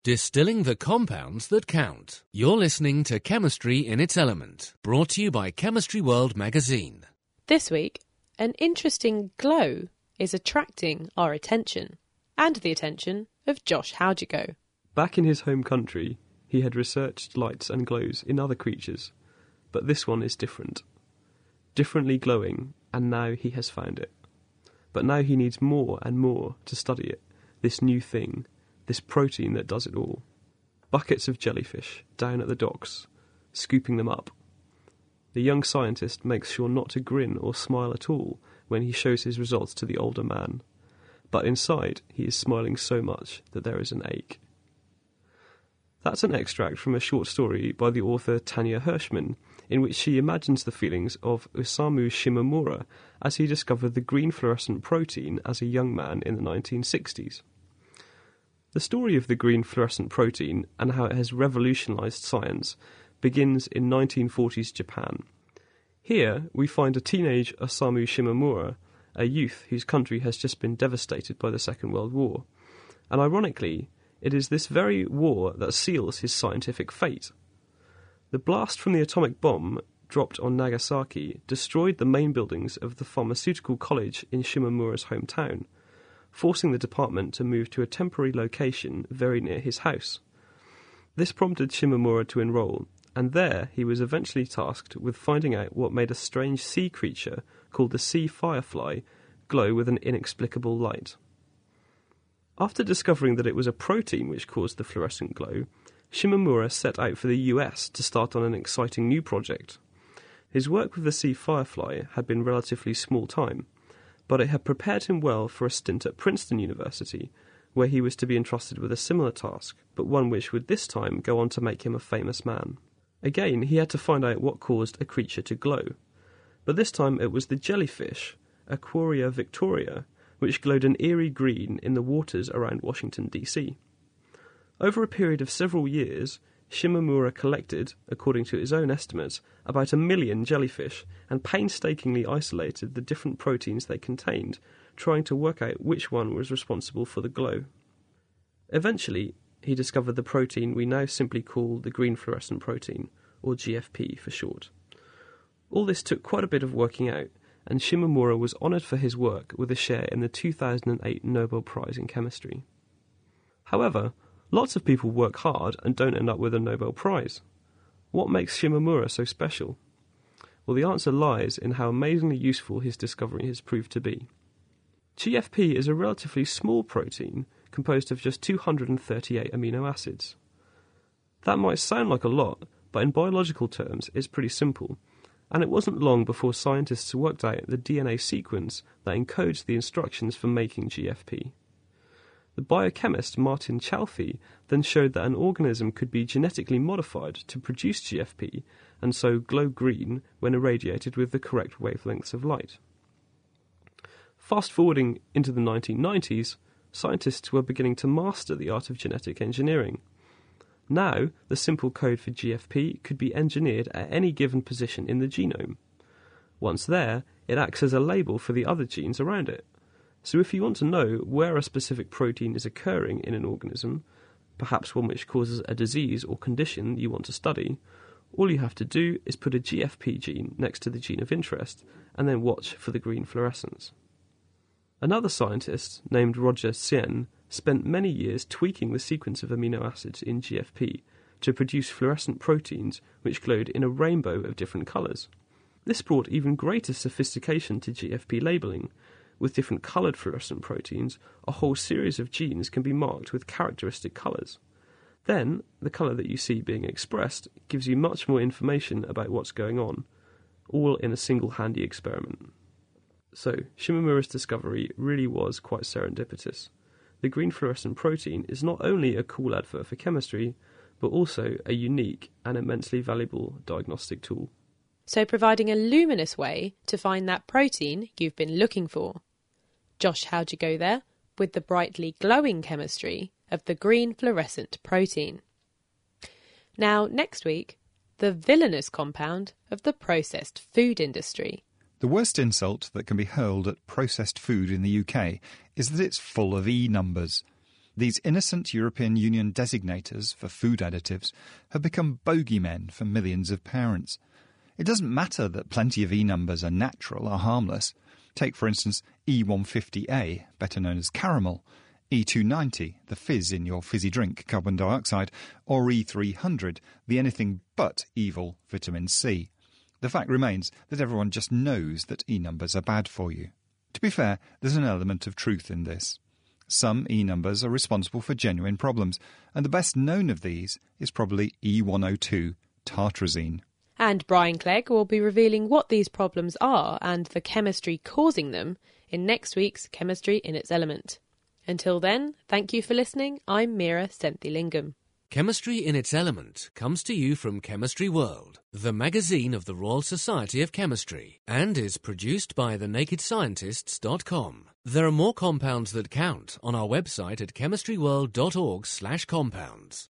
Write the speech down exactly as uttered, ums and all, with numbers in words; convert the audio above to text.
Distilling the compounds that count. You're listening to Chemistry in its Element, brought to you by Chemistry World magazine. This week, an interesting glow is attracting our attention, and the attention of Josh Howjigo. Back in his home country, he had researched lights and glows in other creatures, but this one is different. Differently glowing, and now he has found it. But now he needs more and more to study it, this new thing, this protein that does it all. Buckets of jellyfish down at the docks, scooping them up. The young scientist makes sure not to grin or smile at all when he shows his results to the older man. But inside, he is smiling so much that there is an ache. That's an extract from a short story by the author Tanya Hirschman, in which she imagines the feelings of Osamu Shimomura as he discovered the green fluorescent protein as a young man in the nineteen sixties. The story of the green fluorescent protein and how it has revolutionised science begins in nineteen forties Japan. Here we find a teenage Osamu Shimomura, a youth whose country has just been devastated by the Second World War. And ironically, it is this very war that seals his scientific fate. The blast from the atomic bomb dropped on Nagasaki destroyed the main buildings of the pharmaceutical college in Shimomura's hometown, forcing the department to move to a temporary location very near his house. This prompted Shimomura to enroll, and there he was eventually tasked with finding out what made a strange sea creature called the sea firefly glow with an inexplicable light. After discovering that it was a protein which caused the fluorescent glow, Shimomura set out for the U S to start on an exciting new project. His work with the sea firefly had been relatively small time, but it had prepared him well for a stint at Princeton University, where he was to be entrusted with a similar task, but one which would this time go on to make him a famous man. Again, he had to find out what caused a creature to glow, but this time it was the jellyfish, Aquaria victoria, which glowed an eerie green in the waters around Washington, D C. Over a period of several years, Shimomura collected, according to his own estimates, about a million jellyfish and painstakingly isolated the different proteins they contained, trying to work out which one was responsible for the glow. Eventually, he discovered the protein we now simply call the green fluorescent protein, or G F P for short. All this took quite a bit of working out, and Shimomura was honoured for his work with a share in the two thousand eight Nobel Prize in Chemistry. However, lots of people work hard and don't end up with a Nobel Prize. What makes Shimomura so special? Well, the answer lies in how amazingly useful his discovery has proved to be. G F P is a relatively small protein composed of just two hundred thirty-eight amino acids. That might sound like a lot, but in biological terms it's pretty simple, and it wasn't long before scientists worked out the D N A sequence that encodes the instructions for making G F P. The biochemist Martin Chalfie then showed that an organism could be genetically modified to produce G F P and so glow green when irradiated with the correct wavelengths of light. Fast forwarding into the nineteen nineties, scientists were beginning to master the art of genetic engineering. Now, the simple code for G F P could be engineered at any given position in the genome. Once there, it acts as a label for the other genes around it. So if you want to know where a specific protein is occurring in an organism, perhaps one which causes a disease or condition you want to study, all you have to do is put a G F P gene next to the gene of interest and then watch for the green fluorescence. Another scientist, named Roger Tsien, spent many years tweaking the sequence of amino acids in G F P to produce fluorescent proteins which glowed in a rainbow of different colours. This brought even greater sophistication to G F P labelling. With different coloured fluorescent proteins, a whole series of genes can be marked with characteristic colours. Then, the colour that you see being expressed gives you much more information about what's going on, all in a single handy experiment. So, Shimomura's discovery really was quite serendipitous. The green fluorescent protein is not only a cool advert for chemistry, but also a unique and immensely valuable diagnostic tool. So providing a luminous way to find that protein you've been looking for. Josh Howjigo there with the brightly glowing chemistry of the green fluorescent protein. Now, next week, the villainous compound of the processed food industry. The worst insult that can be hurled at processed food in the U K is that it's full of E numbers. These innocent European Union designators for food additives have become bogeymen for millions of parents. It doesn't matter that plenty of E numbers are natural or harmless. Take, for instance, E one fifty A, better known as caramel, E two ninety, the fizz in your fizzy drink, carbon dioxide, or E three hundred, the anything but evil vitamin C. The fact remains that everyone just knows that E numbers are bad for you. To be fair, there's an element of truth in this. Some E numbers are responsible for genuine problems, and the best known of these is probably E one oh two, tartrazine. And Brian Clegg will be revealing what these problems are and the chemistry causing them in next week's Chemistry in its Element. Until then, thank you for listening. I'm Mira Senthilingam. Chemistry in its Element comes to you from Chemistry World, the magazine of the Royal Society of Chemistry, and is produced by the naked scientists dot com. There are more compounds that count on our website at chemistry world dot org slash compounds.